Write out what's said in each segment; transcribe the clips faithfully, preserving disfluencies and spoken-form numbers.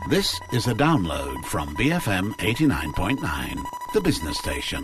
This is a download from B F M eighty-nine point nine, the business station.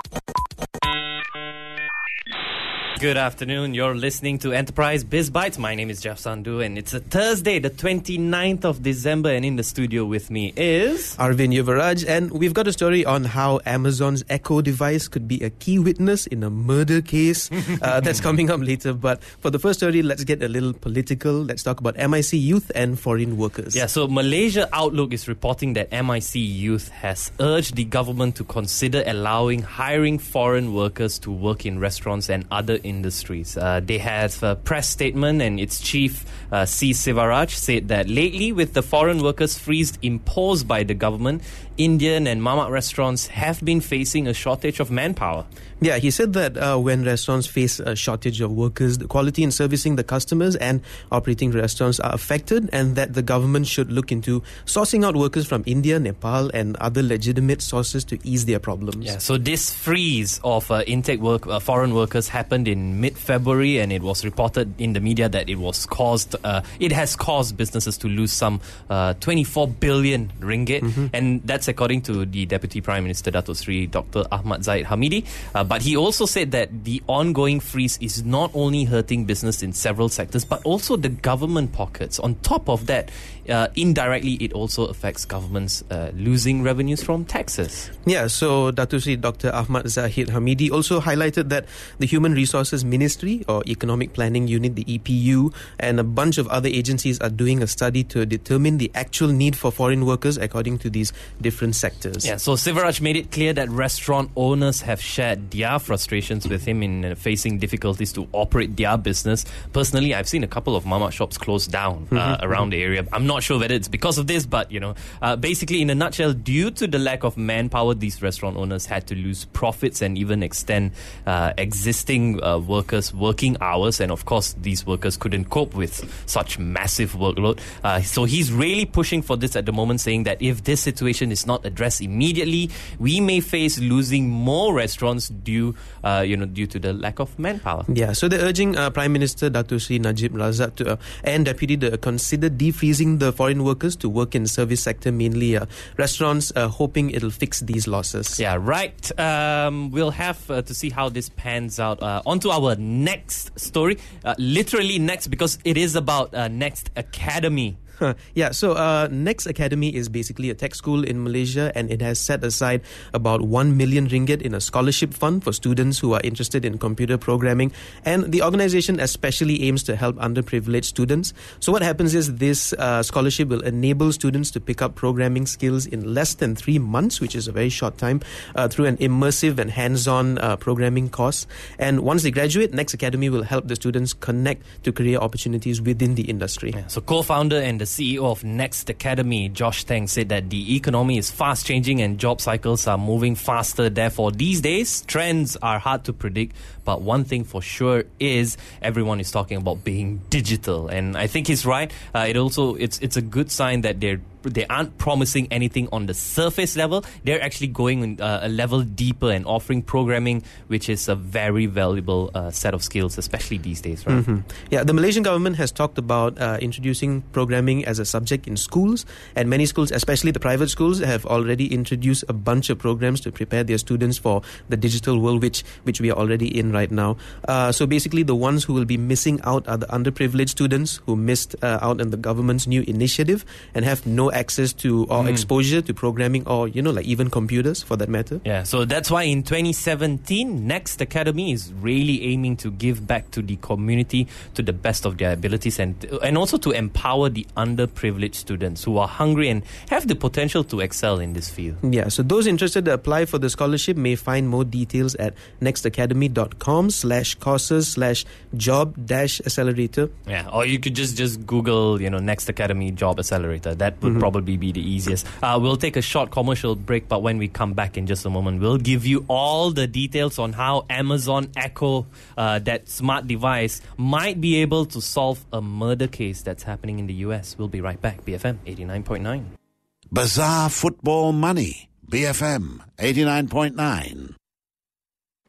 Good afternoon. You're listening to Enterprise Biz Bites. My name is Jeff Sandhu, and it's a Thursday, the twenty-ninth of December, and in the studio with me is Arvind Yuvaraj, and we've got a story on how Amazon's Echo device could be a key witness in a murder case. uh, that's coming up later. But for the first story, let's get a little political. Let's talk about M I C Youth and foreign workers. Yeah, so Malaysia Outlook is reporting that M I C Youth has urged the government to consider allowing hiring foreign workers to work in restaurants and other industries. Uh, they have a press statement, and its chief, uh, C. Sivaraj, said that lately, with the foreign workers freeze imposed by the government, Indian and mamak restaurants have been facing a shortage of manpower. Yeah, he said that uh, when restaurants face a shortage of workers, the quality in servicing the customers and operating restaurants are affected, and that the government should look into sourcing out workers from India, Nepal and other legitimate sources to ease their problems. Yeah, so this freeze of uh, intake work, uh, foreign workers happened in mid-February, and it was reported in the media that it was caused, uh, it has caused businesses to lose some uh, twenty-four billion ringgit, mm-hmm. and that's according to the Deputy Prime Minister, Datuk Seri Doctor Ahmad Zahid Hamidi. Uh, but he also said that the ongoing freeze is not only hurting business in several sectors, but also the government pockets. On top of that, uh, indirectly, it also affects governments uh, losing revenues from taxes. Yeah, so Datuk Seri Doctor Ahmad Zahid Hamidi also highlighted that the Human Resources Ministry, or Economic Planning Unit, the E P U, and a bunch of other agencies are doing a study to determine the actual need for foreign workers according to these different sectors. Yeah, so Sivaraj made it clear that restaurant owners have shared their frustrations with him in uh, facing difficulties to operate their business. Personally, I've seen a couple of mamak shops close down uh, mm-hmm. around the area. I'm not sure whether it's because of this, but you know, uh, basically in a nutshell, due to the lack of manpower, these restaurant owners had to lose profits and even extend uh, existing uh, workers' working hours, and of course these workers couldn't cope with such massive workload. Uh, so he's really pushing for this at the moment, saying that if this situation is not addressed immediately, we may face losing more restaurants due, uh, you know, due to the lack of manpower. Yeah, so they're urging uh, Prime Minister Datuk Seri Najib Razak to, uh, and Deputy to consider defreezing the foreign workers to work in the service sector, mainly uh, restaurants, uh, hoping it'll fix these losses. Yeah, right. Um, we'll have uh, to see how this pans out. Uh, on to our next story. Uh, literally next, because it is about uh, Next Academy. Huh. Yeah, so uh, Next Academy is basically a tech school in Malaysia, and it has set aside about one million ringgit in a scholarship fund for students who are interested in computer programming. And the organization especially aims to help underprivileged students. So what happens is this uh, scholarship will enable students to pick up programming skills in less than three months, which is a very short time, uh, through an immersive and hands-on uh, programming course. And once they graduate, Next Academy will help the students connect to career opportunities within the industry. Yeah, so co-founder and the C E O of Next Academy, Josh Tang, said that the economy is fast changing and job cycles are moving faster. Therefore, these days, trends are hard to predict. But one thing for sure is everyone is talking about being digital. And I think he's right. Uh, it also it's it's a good sign that they're they aren't promising anything on the surface level. They're actually going uh, a level deeper and offering programming, which is a very valuable uh, set of skills, especially these days, right? Mm-hmm. Yeah, the Malaysian government has talked about uh, introducing programming as a subject in schools, and many schools, especially the private schools, have already introduced a bunch of programs to prepare their students for the digital world, which which we are already in right now. Uh, so basically, the ones who will be missing out are the underprivileged students who missed uh, out on the government's new initiative and have no access to or mm. exposure to programming, or you know, like even computers for that matter. Yeah, so that's why in twenty seventeen, Next Academy is really aiming to give back to the community to the best of their abilities, and and also to empower the underprivileged students who are hungry and have the potential to excel in this field. Yeah, so those interested to apply for the scholarship may find more details at nextacademy.com slash courses slash job dash accelerator. Yeah, or you could just just Google, you know, Next Academy Job Accelerator. That would mm-hmm. probably be the easiest. Uh, we'll take a short commercial break, but when we come back in just a moment, we'll give you all the details on how Amazon Echo, uh, that smart device, might be able to solve a murder case that's happening in the U S. We'll be right back. B F M eighty-nine point nine. Bazaar Football Money. B F M eighty-nine point nine.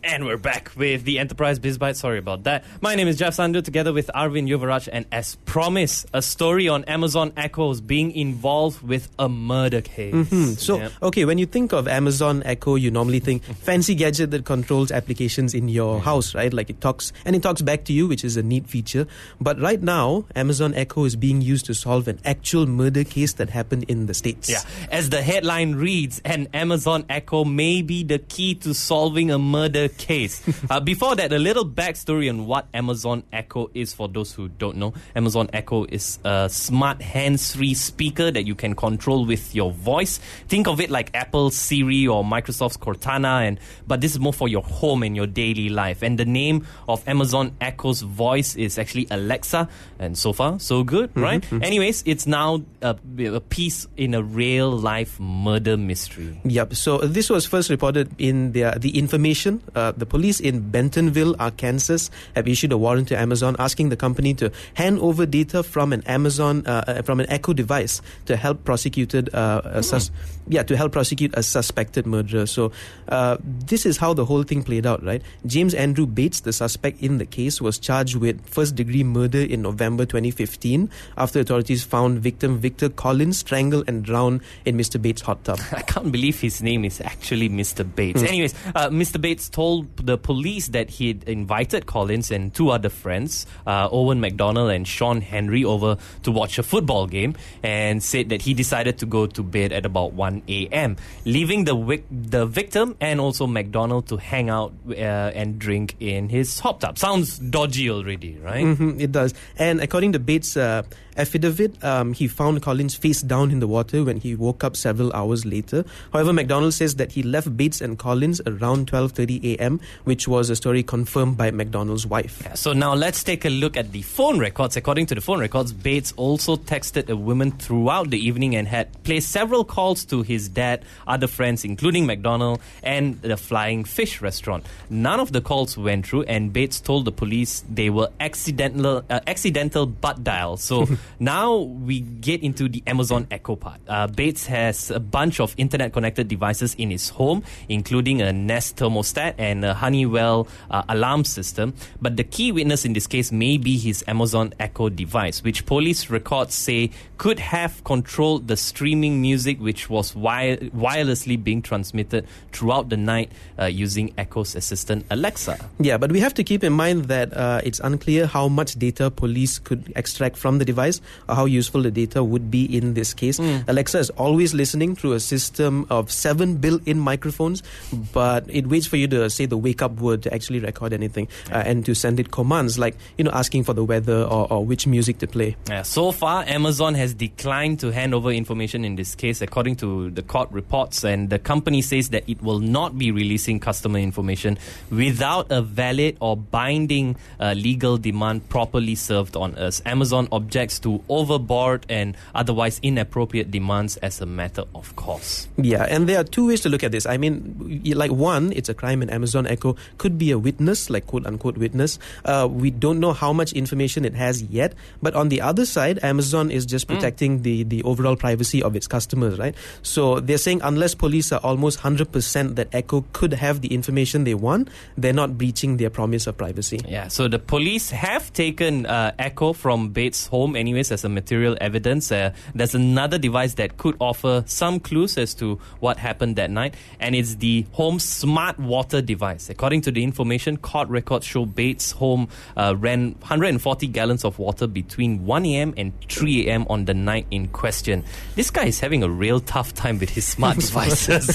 And we're back with the Enterprise BizByte. Sorry about that. My name is Jeff Sandhu, together with Arvind Yuvaraj, and as promised, a story on Amazon Echo's being involved with a murder case. Mm-hmm. So, Yep. okay, when you think of Amazon Echo, you normally think fancy gadget that controls applications in your Yeah. house, right? Like it talks, and it talks back to you, which is a neat feature. But right now, Amazon Echo is being used to solve an actual murder case that happened in the States. Yeah, as the headline reads, an Amazon Echo may be the key to solving a murder case. uh, before that, a little backstory on what Amazon Echo is for those who don't know. Amazon Echo is a smart hands-free speaker that you can control with your voice. Think of it like Apple's Siri or Microsoft's Cortana, and but this is more for your home and your daily life. And the name of Amazon Echo's voice is actually Alexa, and so far, so good, Mm-hmm, right? mm-hmm. Anyways, it's now a, a piece in a real-life murder mystery. Yep. So uh, this was first reported in the the information. Uh, the police in Bentonville, Arkansas, have issued a warrant to Amazon asking the company to hand over data from an Amazon uh, uh, from an Echo device to help prosecuted uh, a sus- yeah to help prosecute a suspected murderer. So uh, this is how the whole thing played out, right? James Andrew Bates, the suspect in the case, was charged with first-degree murder in November twenty fifteen after authorities found victim Victor Collins strangled and drowned in Mister Bates' hot tub. I can't believe his name is actually Mister Bates. Anyways, uh, Mister Bates told the police that he'd invited Collins and two other friends, uh, Owen McDonald and Sean Henry, over to watch a football game, and said that he decided to go to bed at about one a.m., leaving the wic- the victim and also McDonald to hang out uh, and drink in his hot tub. Sounds dodgy already, right? Mhm, it does. And according to Bates' uh, affidavit, um, he found Collins face down in the water when he woke up several hours later. However, McDonald says that he left Bates and Collins around twelve thirty a.m., which was a story confirmed by McDonald's wife. Yeah, so now let's take a look at the phone records. According to the phone records, Bates also texted a woman throughout the evening and had placed several calls to his dad, other friends, including McDonald and the Flying Fish restaurant. None of the calls went through, and Bates told the police they were accidental, uh, accidental butt dials. So now we get into the Amazon Echo part. Uh, Bates has a bunch of internet-connected devices in his home, including a Nest thermostat and a Honeywell uh, alarm system. But the key witness in this case may be his Amazon Echo device, which police records say could have controlled the streaming music, which was wi- wirelessly being transmitted throughout the night uh, using Echo's assistant Alexa. Yeah, but we have to keep in mind that uh, it's unclear how much data police could extract from the device or how useful the data would be in this case. Mm. Alexa is always listening through a system of seven built-in microphones, but it waits for you to say the wake-up word to actually record anything uh, and to send it commands like, you know, asking for the weather or, or which music to play. Yeah, so far, Amazon has declined to hand over information in this case, according to the court reports, and the company says that it will not be releasing customer information without a valid or binding uh, legal demand properly served on us. Amazon objects to overboard and otherwise inappropriate demands as a matter of course. Yeah, and there are two ways to look at this. I mean, y- like one, it's a crime, and Amazon Echo could be a witness, like quote-unquote witness. Uh, we don't know how much information it has yet, but on the other side, Amazon is just protecting mm. the, the overall privacy of its customers, right? So they're saying unless police are almost one hundred percent that Echo could have the information they want, they're not breaching their promise of privacy. Yeah, so the police have taken uh, Echo from Bates' home anyways as a material evidence. Uh, there's another device that could offer some clues as to what happened that night, and it's the home smart water device. According to the information, court records show Bates' home uh, ran one hundred forty gallons of water between one a.m. and three a.m. on the night in question. This guy is having a real tough time with his smart devices.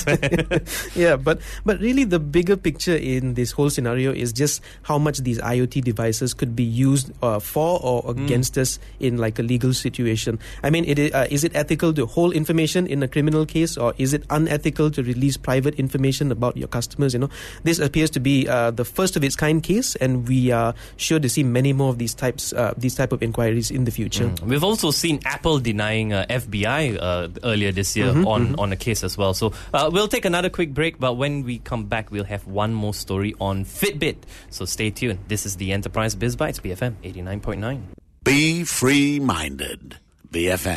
Yeah, but but really the bigger picture in this whole scenario is just how much these IoT devices could be used uh, for or against mm. us in like a legal situation. I mean, it, uh, is it ethical to hold information in a criminal case, or is it unethical to release private information about your customers? You know, this appears to be uh, the first of its kind case, and we are sure to see many more of these types, uh, these type of inquiries in the future. Mm. We've also seen Apple denying uh, F B I uh, earlier this year mm-hmm, on, mm-hmm. on a case as well. So uh, we'll take another quick break, but when we come back, we'll have one more story on Fitbit. So stay tuned. This is the Enterprise BizBytes, B F M eighty-nine point nine. Be free-minded. B F M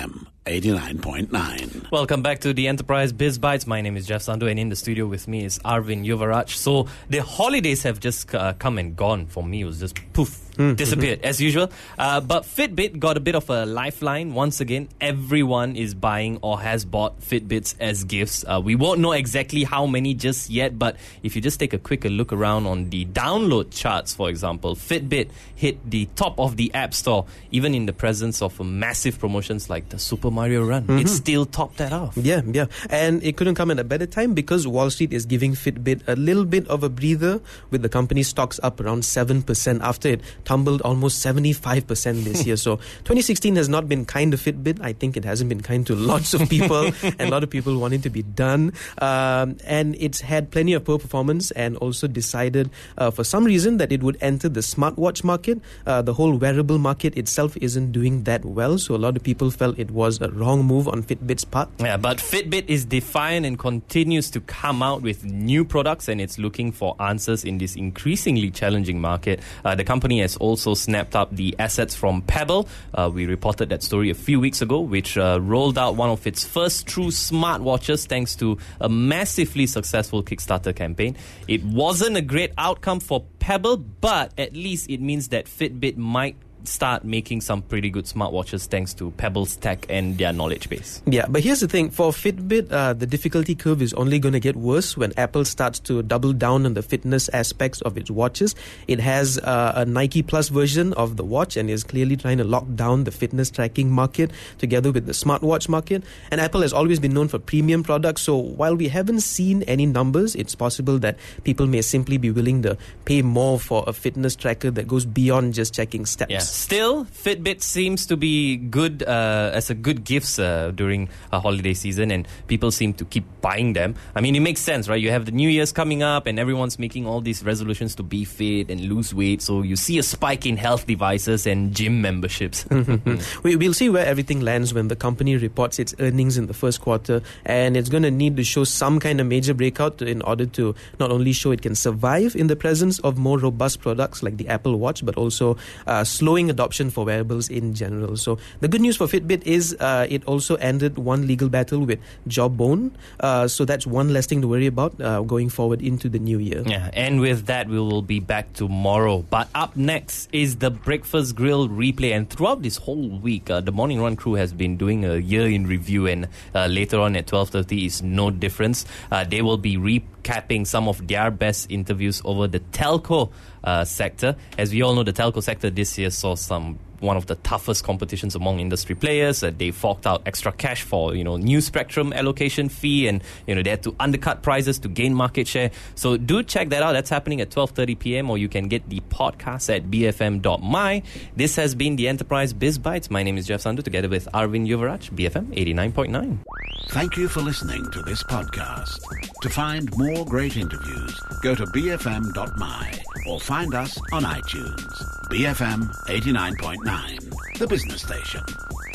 eighty-nine point nine. Welcome back to the Enterprise Biz Bites. My name is Jeff Sandhu, and in the studio with me is Arvind Yuvaraj. So the holidays have just uh, come and gone. For me, it was just poof. Disappeared as usual. Uh, but Fitbit got a bit of a lifeline. Once again, everyone is buying or has bought Fitbits as gifts. Uh, we won't know exactly how many just yet, but if you just take a quick look around on the download charts, for example, Fitbit hit the top of the App Store, even in the presence of massive promotions like the Super Mario Run. Mm-hmm. It still topped that off. Yeah, yeah. And it couldn't come at a better time because Wall Street is giving Fitbit a little bit of a breather, with the company's stocks up around seven percent after it tumbled almost seventy-five percent this year. So twenty sixteen has not been kind to Fitbit. I think it hasn't been kind to lots of people and a lot of people wanting to be done. Um, and it's had plenty of poor performance and also decided uh, for some reason that it would enter the smartwatch market. Uh, the whole wearable market itself isn't doing that well. So a lot of people felt it was a wrong move on Fitbit's part. Yeah, but Fitbit is defiant and continues to come out with new products, and it's looking for answers in this increasingly challenging market. Uh, the company has also snapped up the assets from Pebble. Uh, we reported that story a few weeks ago, which uh, rolled out one of its first true smartwatches thanks to a massively successful Kickstarter campaign. It wasn't a great outcome for Pebble, but at least it means that Fitbit might start making some pretty good smartwatches thanks to Pebble's tech and their knowledge base. Yeah, but here's the thing. For Fitbit, uh, the difficulty curve is only going to get worse when Apple starts to double down on the fitness aspects of its watches. It has uh, a Nike Plus version of the watch and is clearly trying to lock down the fitness tracking market together with the smartwatch market. And Apple has always been known for premium products, so while we haven't seen any numbers, it's possible that people may simply be willing to pay more for a fitness tracker that goes beyond just checking steps. Yeah. Still, Fitbit seems to be good uh, as a good gifts uh, during a holiday season, and people seem to keep buying them. I mean, it makes sense, right? You have the New Year's coming up, and everyone's making all these resolutions to be fit and lose weight. So you see a spike in health devices and gym memberships. we, we'll see where everything lands when the company reports its earnings in the first quarter, and it's going to need to show some kind of major breakout in order to not only show it can survive in the presence of more robust products like the Apple Watch, but also uh, slowing adoption for wearables in general. So the good news for Fitbit is uh, it also ended one legal battle with Jawbone. Uh, so that's one less thing to worry about uh, going forward into the new year. Yeah, and with that, we will be back tomorrow. But up next is the Breakfast Grill replay. And throughout this whole week, uh, the Morning Run crew has been doing a year in review, and uh, later on at twelve thirty is no difference. Uh, they will be recapping some of their best interviews over the telco uh, sector. As we all know, the telco sector this year saw some one of the toughest competitions among industry players. Uh, they forked out extra cash for, you know, new spectrum allocation fee, and, you know, they had to undercut prices to gain market share. So do check that out. That's happening at twelve thirty p.m. or you can get the podcast at b f m dot m y. This has been the Enterprise Biz Bites. My name is Jeff Sandhu, together with Arvind Yuvaraj, B F M eighty-nine point nine. Thank you for listening to this podcast. To find more great interviews, go to b f m dot m y or find us on iTunes. B F M eighty-nine point nine, the business station.